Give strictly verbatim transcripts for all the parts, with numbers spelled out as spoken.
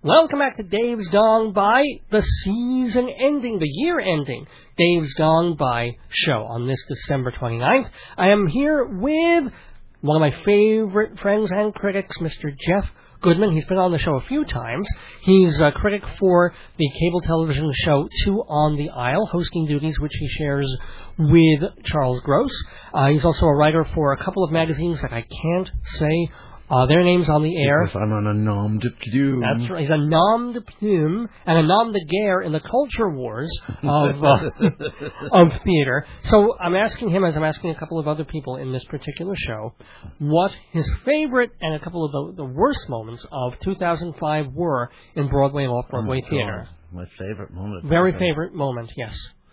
Welcome back to Dave's Gone By, the season ending, the year ending, Dave's Gone By show on this December twenty-ninth. I am here with one of my favorite friends and critics, Mister Jeff Goodman. He's been on the show a few times. He's a critic for the cable television show Two on the Aisle, hosting duties which he shares with Charles Gross. Uh, he's also a writer for a couple of magazines that I can't say Uh, their names on the air. Because I'm on a nom de plume. That's right. He's a nom de plume and a nom de guerre in the culture wars of uh, of theater. So I'm asking him, as I'm asking a couple of other people in this particular show, what his favorite and a couple of the, the worst moments of two thousand five were in Broadway and off-Broadway oh theater. God. My favorite moment. Very favorite moment, yes.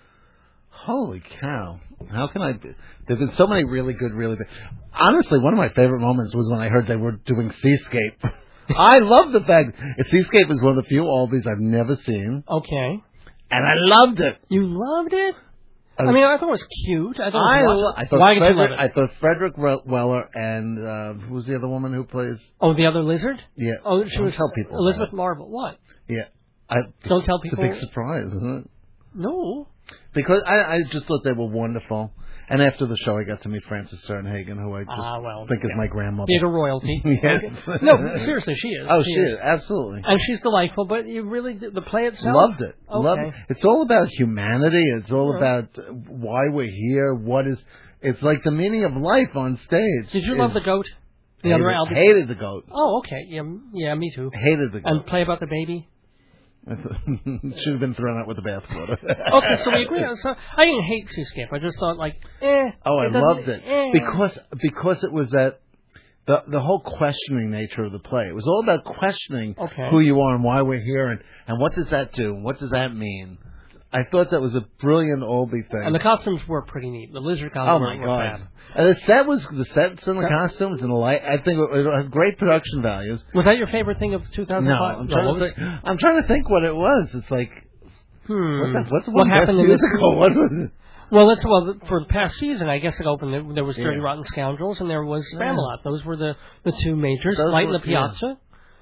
Holy cow. How can I... There's been so many really good, really bad... Honestly, one of my favorite moments was when I heard they were doing Seascape. I love the fact... Seascape is one of the few Aldies I've never seen. Okay. And I loved it. You loved it? I, I mean, I thought it was cute. I thought I, it was lo- I thought Why did you Frederick, love it? I thought Frederick Weller and... Uh, who's the other woman who plays... Oh, the other lizard? Yeah. Oh, she Don't was tell people Elizabeth that. Marvel. What? Yeah. I, Don't tell people. It's a big surprise, isn't it? No. Because I, I just thought they were wonderful. And after the show, I got to meet Frances Sternhagen, who I just ah, well, think yeah. is my grandmother. Theater royalty. Yes. Okay. No, seriously, she is. Oh, she, she is. is. Absolutely. And she's delightful, but you really, the play itself? Loved it. Okay. Loved it. It's all about humanity. It's all Sure. about why we're here, what is... It's like the meaning of life on stage. Did you love the goat? The hated, other Albert? hated the goat. Oh, okay. Yeah, yeah, me too. Hated the goat. And play about the baby? Should have been thrown out with the bathwater. Okay, so we agree. So I didn't hate Seascape. I just thought, like, eh. Oh, I it loved it eh. because because it was that the the whole questioning nature of the play. It was all about questioning okay. who you are and why we're here and and what does that do? What does that mean? I thought that was a brilliant Albee thing. And the costumes were pretty neat. The lizard costumes oh were, my were God. fab. And the set was the sets and the Set? costumes and the light. I think it, it had great production values. Was that your favorite thing of two thousand five? No, I'm trying no, to think. I'm trying to think what it was. It's like, hmm. what the, what's the what one happened in best this? musical? What was it? Well, that's well for the past season. I guess it opened. There, there was Dirty Yeah. Rotten Scoundrels, and there was Yeah. Spamalot. Those were the, the two majors. Those Light in were- the Piazza.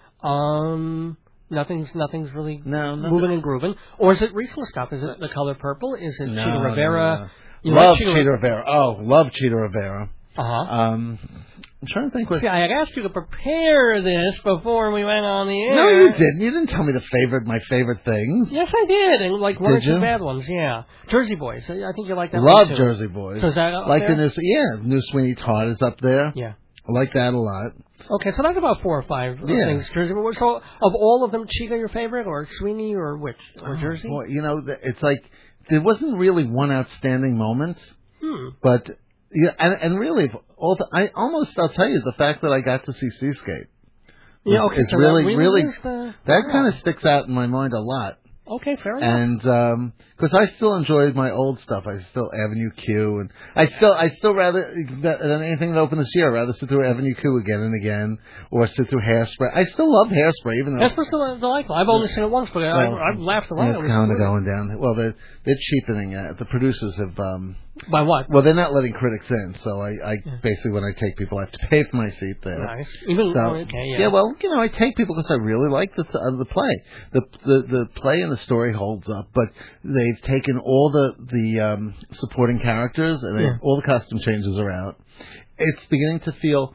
Um, nothing's nothing's really No, nothing. moving and grooving. Or is it recent stuff? Is it The Color Purple? Is it No, Cheetah no, Rivera? no, no. You Love like Cheetah Rivera. Oh, love Cheetah Rivera. Uh huh. Um, I'm trying to think what. See, I had asked you to prepare this before we went on the air. No, you didn't. You didn't tell me the favorite, my favorite things. Yes, I did, and like one Did or two you? bad ones. Yeah, Jersey Boys. I I think you like that. Love one too. Jersey Boys. So is that up like there? the new, yeah, new Sweeney Todd is up there. Yeah. I like that a lot. Okay, so that's about four or five Yeah. things. Jersey. But so, of all of them, Chica your favorite, or Sweeney, or which, or Jersey? Well, you know, th- it's like there wasn't really one outstanding moment, Hmm. but yeah, and, and really, if all the, I almost I'll tell you the fact that I got to see Seascape. Yeah. Okay. It's so really, that really, really is the, that yeah. kind of sticks out in my mind a lot. Okay, fair enough. And um 'cause I still enjoyed my old stuff. I still Avenue Q, and I still I still rather than anything that opened this year. I'd rather sit through Avenue Q again and again, or sit through Hairspray. I still love Hairspray, even though That's what's so delightful. I've only seen it once, but I, Well, I've laughed a lot. it's It was kind of good. going down. Well, they're they're cheapening it. The producers have. Um, By what? well, they're not letting critics in, so I, I basically when I take people, I have to pay for my seat there. Nice. Even So, okay, yeah. well, you know, I take people because I really like the uh, the play. The, the the play and the story holds up, but they've taken all the the um, supporting characters and they, Yeah. all the costume changes are out. It's beginning to feel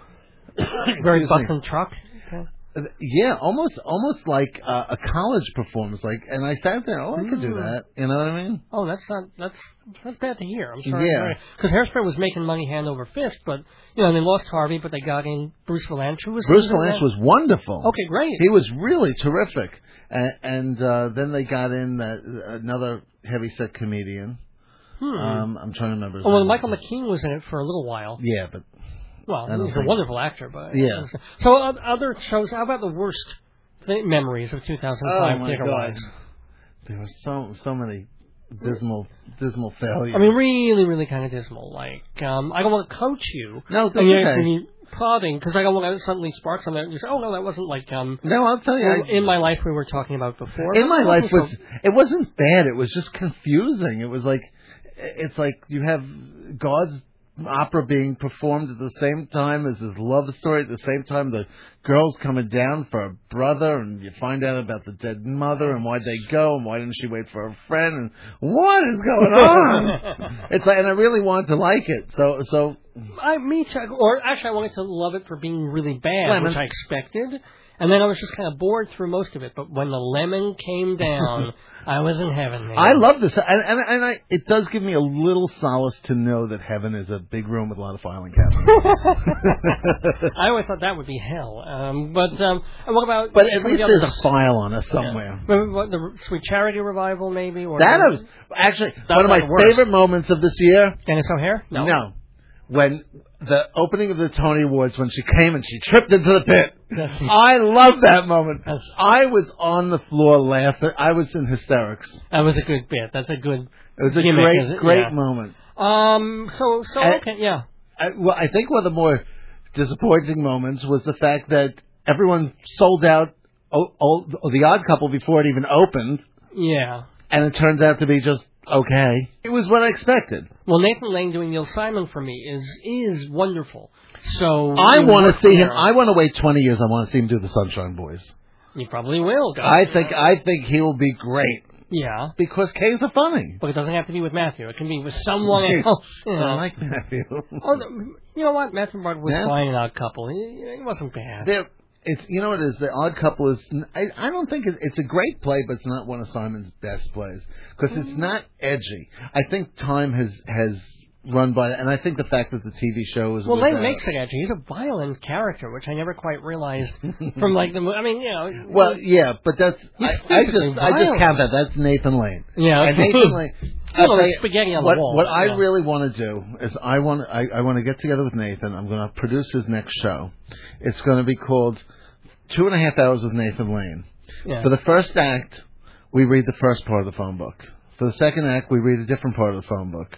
Very excuse bus me. and truck. Okay. Yeah, almost almost like uh, a college performance. Like, and I sat there, oh, I could do Mm. that. You know what I mean? Oh, that's not that's that's bad to hear. I'm sorry. Yeah. Because Hairspray was making money hand over fist, but you know they lost Harvey, but they got in Bruce Valanche. Who was Bruce who was Valanche that? was wonderful. Okay, great. He was really terrific. And, and uh, then they got in that, another heavyset comedian. Hmm. Um, I'm trying to remember. His oh, well, name. Michael McKean was in it for a little while. Yeah, but Well, I don't he's a think- wonderful actor, but Yeah. So uh, other shows. How about the worst th- memories of two thousand five oh my theater God, wise? there were so so many dismal dismal failures. I mean, really, really kind of dismal. Like, um, I don't want to coach you. No, that's and you're, okay. and you're prodding because I don't want to suddenly spark something and you say, oh no, that wasn't like um. no, I'll tell you. well, I, in my life we were talking about before. in my It life wasn't was so- it wasn't bad. It was just confusing. It was like it's like you have God's opera being performed at the same time as his love story. At the same time, the girl's coming down for a brother, and you find out about the dead mother and why'd they go and why didn't she wait for a friend and what is going on? It's like, and I really wanted to like it. So, so I, me too. Or actually, I wanted to love it for being really bad, Lemon. which I expected. And then I was just kind of bored through most of it. But when the lemon came down, I was in heaven. Man. I love this, and and, and I, it does give me a little solace to know that heaven is a big room with a lot of filing cabinets. I always thought that would be hell. Um, but um, what about? But at least the there's others? a file on us somewhere. Yeah. What, what, the Sweet Charity Revival, maybe? Or That the, was actually That one of was my the worst. favorite moments of this year. Dennis O'Hare? No. No. When the opening of the Tony Awards, when she came and she tripped into the pit. Yes. I love that moment. Yes. I was on the floor laughing. I was in hysterics. That was a good bit. That's a good. It was a gimmick, great, is it? great Yeah. moment. Um. So. So. And- Okay. Yeah. I, well, I think one of the more disappointing moments was the fact that everyone sold out oh, oh, The Odd Couple before it even opened, Yeah. and it turns out to be just okay. It was what I expected. Well, Nathan Lane doing Neil Simon for me is is wonderful. So I you want work to see him. there. I want to wait twenty years. I want to see him do the Sunshine Boys. You probably will. God. I think. I think he will be great Yeah. because K's are funny. But it doesn't have to be with Matthew. It can be with someone else. You know. I like Matthew. Oh, no, you know what? Matthew Broderick was Yeah. fine in Odd Couple. He, he wasn't bad. They're, it's you know what it is. The Odd Couple is. I, I don't think it, it's a great play, but it's not one of Simon's best plays because it's not edgy. I think time has has run by, and I think the fact that the T V show is Well, with, Lane uh, makes it edgy. He's a violent character, which I never quite realized from like the. mo- I mean, you know. Well, yeah, but that's He's I, I physically just I just violent. count that. That's Nathan Lane. Yeah. And Nathan Lane. Well, I'll tell there's you, spaghetti on the what, wall, What but, I yeah. really want to do is I want I, I want to get together with Nathan. I'm going to produce his next show. It's going to be called Two and a Half Hours with Nathan Lane. Yeah. For the first act, we read the first part of the phone book. For the second act, we read a different part of the phone book.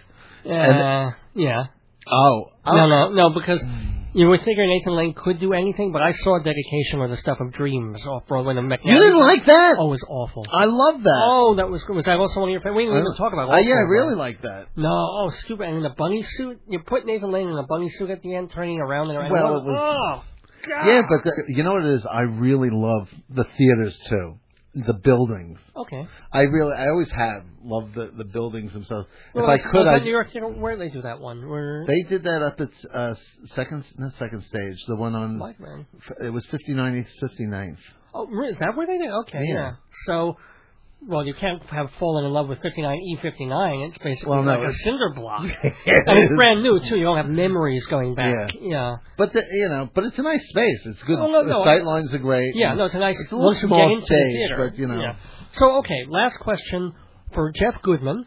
Uh, yeah. Oh, oh. No, no, no, because you would figure Nathan Lane could do anything, but I saw Dedication or the Stuff of Dreams off Broadway. The McNally. You didn't like that? Oh, it was awful. I love that. Oh, that was good. Was that also one of your favorites? We didn't even talk about Uh, it. yeah, I really like that. No, oh, stupid. And in the bunny suit, you put Nathan Lane in a bunny suit at the end, turning around and around. Well, oh, it was- oh, God. Yeah, but the, you know what it is? I really love the theaters too. The buildings. Okay. I really, I always have loved the, the buildings themselves. Well, if I was could, that I. New York, you know, where did they do that one? Where They did that up at uh, second, not second stage. The one on. Like, man. It was fifty-ninth, fifty-ninth. Oh, re- is that where they did? Okay, Yeah. yeah. So, well, you can't have fallen in love with fifty-nine E fifty-nine. It's basically Well, no, like a it's- cinder block. It And it's is. brand new, too. You don't have memories going back. Yeah. Yeah. But the, you know, but it's a nice space. It's good. Oh, no, the no, sight I- lines are great. Yeah, no, it's a nice It's a little once you small get into stage, the theater. but, you know. Yeah. So, okay, last question for Jeff Goodman.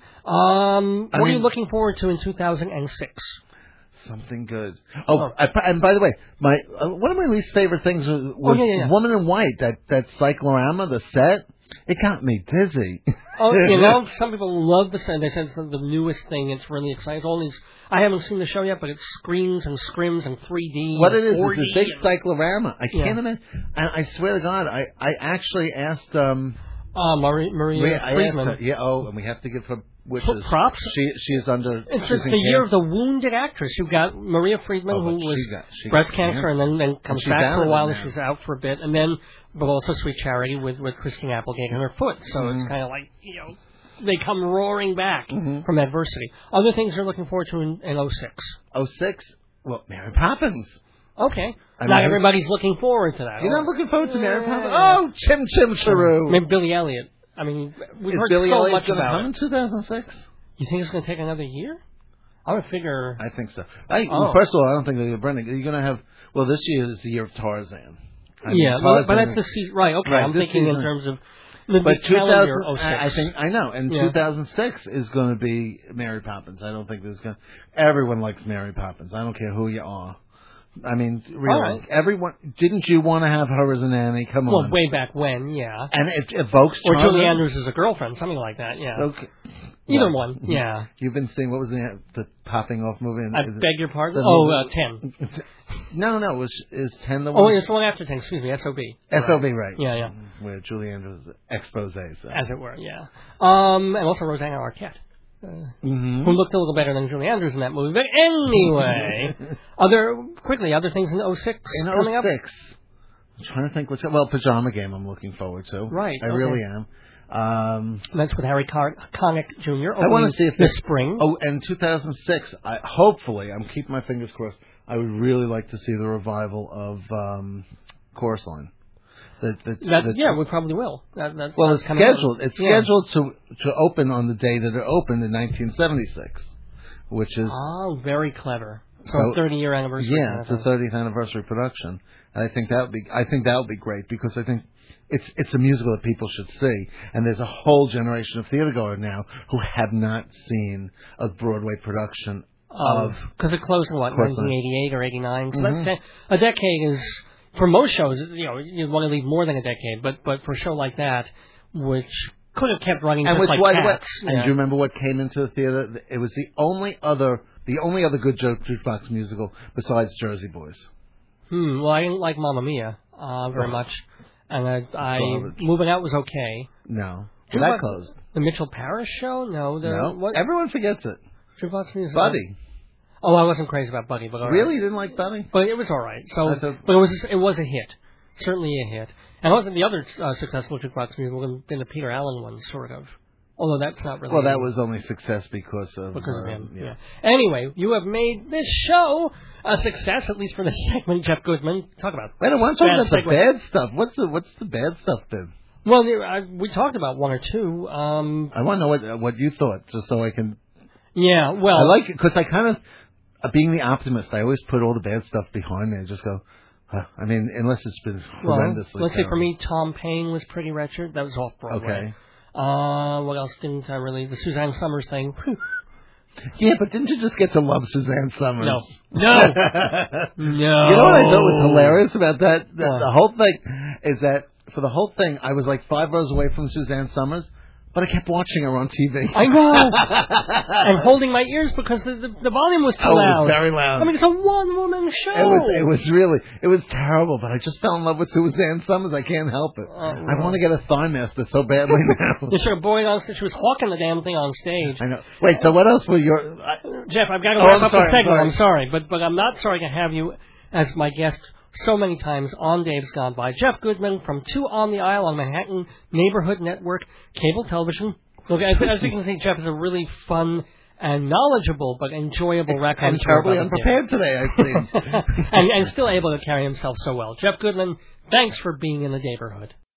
Um, I what are you mean- looking forward to in two thousand six? Something good. Oh, Oh. I, and by the way, my uh, one of my least favorite things was, was yeah, yeah, yeah. Woman in White. That that cyclorama, the set. It got me dizzy. Oh, you know, some people love the set. They said it's the newest thing. It's really exciting. It's all these. I haven't seen the show yet, but it screens and scrims and three D. What and it is four is D a big and- cyclorama. I Yeah. can't imagine. And I swear to God, I I actually asked um Uh, Maria, Maria Maria, I Friedman. asked her, yeah. Oh, and we have to give her wishes. Put props? She she is under. It's she's it's in the year cancer. of the wounded actress. You've got Maria Friedman, Oh, who but was she got- she got breast cancer. cancer, and then then comes she's back out for of a it while, and now. she's out for a bit, and then but also Sweet Charity with with Christine Applegate in her foot. So Mm-hmm. it's kind of like you know they come roaring back Mhm. from adversity. Other things you're looking forward to in, in oh six. Oh six. Well, Mary Poppins. Okay, I not mean- everybody's looking forward to that. You're not Oh. looking forward to Mary Yeah. Poppins? Oh, Chim Chim Cheroo. Maybe Billy Elliot. I mean, we've Is heard Billy so Elliot much going to about come it. in two thousand six? You think it's going to take another year? I would figure. I think so. I, Oh. well, first of all, I don't think they're going to bring it. You're going to have. Well, this year is the year of Tarzan. I mean, yeah, well, but Tarzan- that's the season, right? Okay, Right, I'm this thinking in season- terms of the But big calendar oh six. I I think I know, and Yeah. two thousand six is going to be Mary Poppins. I don't think there's going. to... Everyone likes Mary Poppins. I don't care who you are. I mean, really, All right. everyone. Didn't you want to have her as a nanny? Come Well, on. way back when, yeah. And it evokes Or Tarzan. Julie Andrews as a girlfriend, something like that, yeah. Okay. Either Well, one, yeah. You've been seeing what was the the popping off movie? I Is it- beg your pardon? the Oh, movie- uh, ten. No, no, it was is ten the one? Oh, it's the one after ten, excuse me, S O B. S O B, right? Yeah, yeah. Where Julie Andrews expose. So. As it were, yeah. Um, and also Rosanna Arquette. uh, mm-hmm. who looked a little better than Julie Andrews in that movie. But anyway, other quickly other things in oh six in coming oh six, up. I'm trying to think what's well, Pajama Game. I'm looking forward to. Right, I okay. really am. Um, That's with Harry Car- Connick Junior I want to see if this they, spring. Oh, and two thousand six. I, hopefully, I'm keeping my fingers crossed. I would really like to see the revival of um, Chorus Line. The, the, that, the, yeah, we probably will. That, that's, well, that's it's coming scheduled. out. It's yeah. scheduled to to open on the day that it opened in nineteen seventy-six, which is oh, very clever. So, so thirty year anniversary. Yeah, it's a thirtieth anniversary production, and I think that would be I think that would be great because I think it's it's a musical that people should see, and there's a whole generation of theatergoers now who have not seen a Broadway production of because it closed in what Chorus Line. nineteen eighty-eight or eighty-nine. So Mm-hmm. that's a decade is for most shows. You know, you want to leave more than a decade, but but for a show like that, which could have kept running and just which like was Cats. what, yeah. and do you remember what came into the theater? It was the only other the only other good ju- jukebox musical besides Jersey Boys. Hmm. Well, I didn't like Mamma Mia uh, very Oh. much, and I, I Garbage. Moving Out was okay. No, Jukebox- well, that closed. The Mitchell Parish show? No, the No, what? everyone forgets it. Jukebox music. Buddy, Oh, I wasn't crazy about Buddy, but all really, right. you didn't like Buddy? But it was all right. So, I thought- but it was it was a hit, certainly a hit. And wasn't the other uh, successful jukebox musical than the Peter Allen one, sort of. Although that's not really. Well, that was only success because of because of uh, him. Yeah. Yeah. Anyway, you have made this show a success, at least for the segment. Jeff Goodman, talk about. Wait, I want to talk bad about the segue. bad stuff. What's the what's the bad stuff then? Well, there- I, we talked about one or two. Um, I want to know what what you thought, just so I can. yeah. Well, I like it because I kind of, uh, being the optimist, I always put all the bad stuff behind me and just go. Huh. I mean, unless it's been well, horrendously. let's say for terrible. me, Tom Paine was pretty wretched. That was off Broadway. Okay. Uh, what else didn't I really? The Suzanne Summers thing. Whew. Yeah, but didn't you just get to love Suzanne Summers? No. No. No. You know what I thought was hilarious about that? that What? the whole thing is that for the whole thing, I was like five rows away from Suzanne Summers, but I kept watching her on T V. I know. And holding my ears because the, the, the volume was too Oh, it loud. was very loud. I mean, it's a one-woman show. It was, it was really, it was terrible, but I just fell in love with Suzanne Summers. I can't help it. Uh, I want to get a thigh master so badly now. You sort of boy on stage. She was hawking the damn thing on stage. I know. Wait, so what else were your... I, Jeff, I've got to Oh, wrap I'm up sorry, the segment. I'm I'm sorry, but but I'm not sorry to have you as my guest so many times on Dave's Gone By. Jeff Goodman from Two on the Isle on Manhattan Neighborhood Network Cable Television. Look, as, as you can see, Jeff is a really fun and knowledgeable but enjoyable raconteur. I'm terribly about the unprepared today, I think. and, and still able to carry himself so well. Jeff Goodman, thanks for being in the neighborhood.